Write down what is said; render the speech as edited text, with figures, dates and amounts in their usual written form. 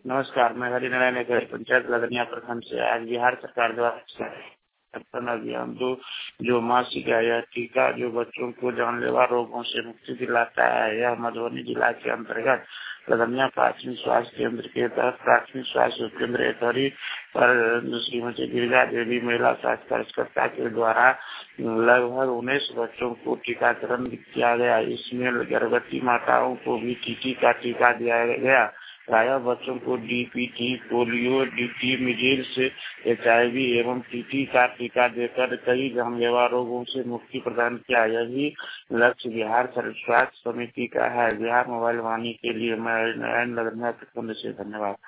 नमस्कार, मैं हरिनारायण नगर पंचायत लदनिया प्रखंड से। आज बिहार सरकार द्वारा अभियान जो मासिक है, यह टीका जो बच्चों को जानलेवा रोगों से मुक्ति दिलाता है, यह मधुबनी जिला के अंतर्गत लदनिया प्राथमिक स्वास्थ्य केंद्र के तहत प्राथमिक स्वास्थ्य केंद्र एथरी पर श्रीमती गिरिजा देवी महिला स्वास्थ्य कार्यकर्ता के द्वारा लगभग 19 बच्चों को टीकाकरण किया गया। इसमें गर्भवती माताओं को भी टीटी का टीका दिया गया। प्रायः बच्चों को DPT, polio, DT, measles, HIV एवं टीटी का टीका देकर कई जानलेवा रोगों से मुक्ति प्रदान किया। यही लक्ष्य बिहार स्वास्थ्य समिति का है। बिहार मोबाइल वाणी के लिए मैं नयन लदनिया प्रखंड से धन्यवाद।